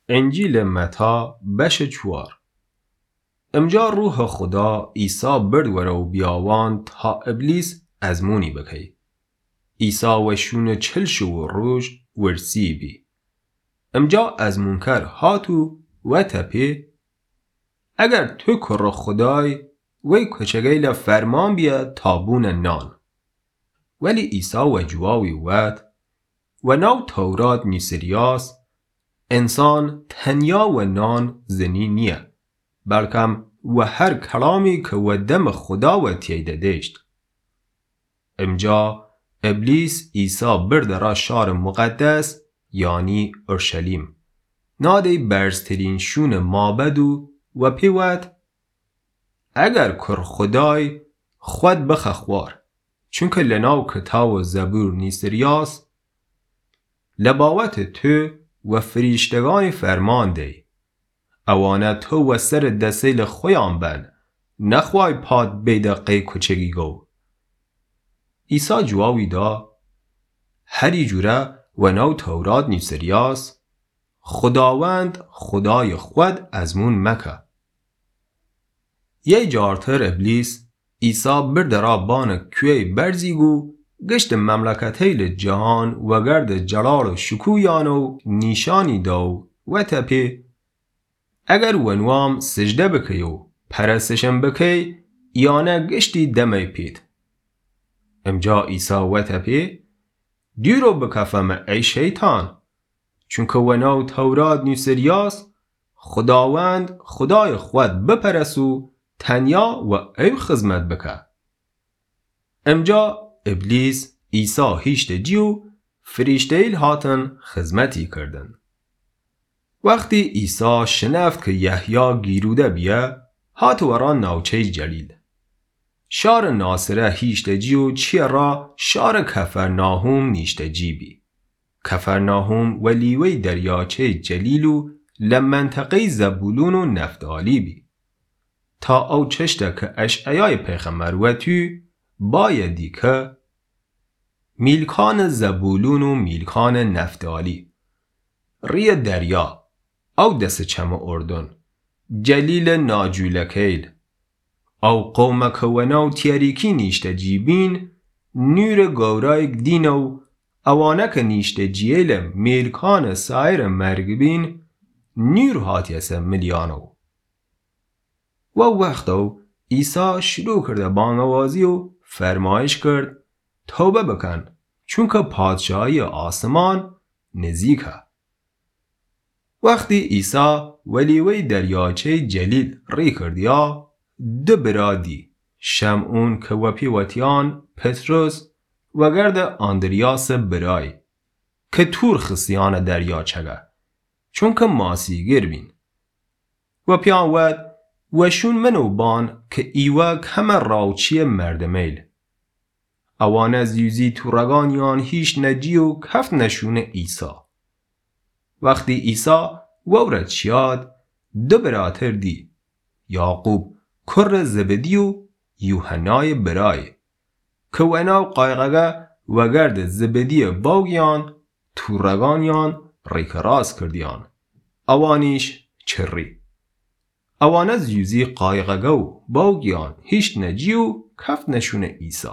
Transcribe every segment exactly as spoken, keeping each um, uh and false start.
انجیل متی بش چوار. امجا روح خدا عیسی برد ورو بیاوان تا ابلیس ازمونی بکی. عیسی و شون چلشو و روش ورسی بی. امجا از منکر هاتو و تپی اگر تو کر خدای وی کچگیل فرمان بیا تابون نان. ولی عیسی و جواوی وات و نو تورات نیسریاس انسان تنیا و نان زنی نیه بلکم و هر کلامی که و دم خدا و تیده دشت. امجا ابلیس عیسی برد را شار مقدس یعنی اورشلیم ناده برزترین شون مابدو و پیوت اگر کر خدای خود بخخوار چونکه لناو کتاب و زبور نیسریاس لباوت تو و فریشتگان فرمان دی اوانه تو و سر دسیل خویان بن نخوای پاد بیدقی کچگی گو. عیسی جواوی دا هری جوره و نو تورات نیسریاس خداوند خدای خود ازمون مکه. یه جارتر ابلیس عیسی برد را بان کوی برزیگو گشت مملکتیل جهان و گرد جلال و شکویانو نیشانی داو و تپی اگر ونوام سجده بکیو پرستشم بکی یانه گشتی دمی پید. امجا عیسی و تپی دیرو بکفم ای شیطان چونکه ونو تورات نیسریاس خداوند خدای خود بپرسو تنیا و ای خدمت بکه. امجا ابلیس عیسی هیشت جیو فریشتیل هاتن خدمتی کردن. وقتی عیسی شنفت که یحیی گیروده بیه هات وران ناوچه جلیل. شار ناصره هیشت جیو چی را شار کفرناهوم نیشت جیبی. کفرناهوم ولیوی دریاچه جلیلو لمنطقه زبولون و نفتالی بی. تا او چشته که اشعیای پیغمبر و تو بایدی که میلکان زبولون و میلکان نفتالی ری دریا او دست چم اردن جلیل ناجولکیل او قوم کونو تیریکی نیشت جیبین نور گورای دینو اوانک نیشت جیل میلکان سایر مرگبین نور هاتیس ملیانو. و وقتو عیسی شروع کرده بانوازی و فرمایش کرد توبه بکن چونکه پادشاهی آسمان نزیکه. وقتی عیسی ولیوی دریاچه جلیل ری کردیا دو برادی شمعون که وپی وطیان پتروس و گرد اندریاس برای که تور خسیان دریاچه چونکه ماسیگر بین و پیان ود وشون منو بان که ایوه کمه راوچی مردمیل اوانه زیوزی تورگانیان هیش نجی و کفت نشون عیسی. وقتی عیسی وورد شیاد دو براتر دی یعقوب کر زبدی و یوحنای برای که وناو قایقگه و گرد زبدی باوگیان تورگانیان ریکراس کردیان اوانیش چری اوانه زیوزی قایقگه و باوگیان هیش نجی و کفت نشون عیسی.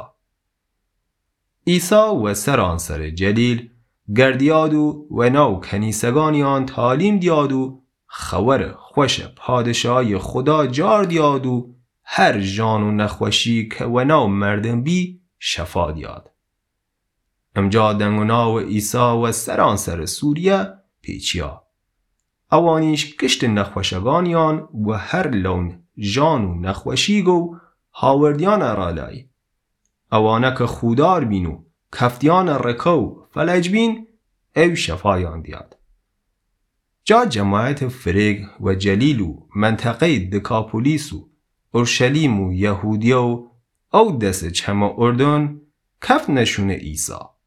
عیسی و سرانسر جلیل گردیادو و نو کنیسگانیان تعلیم دیادو خور خوش پادشاهی خدا جار دیادو هر جان و نخوشی که و نو مردم بی شفا دیاد. امجا دنگونا و عیسی و سرانسر سوریه پیچیا اوانیش کشت نخوشگانیان و هر لون جان و نخوشی گو هاوردیان رالای اوانه که خودار بینو کفتیان رکو فلج بین او شفایان دیاد. جا جماعت فریگ و جلیلو منطقه دکاپولیسو اورشلیم و یهودیو او دست چم اردن کفت نشون عیسی.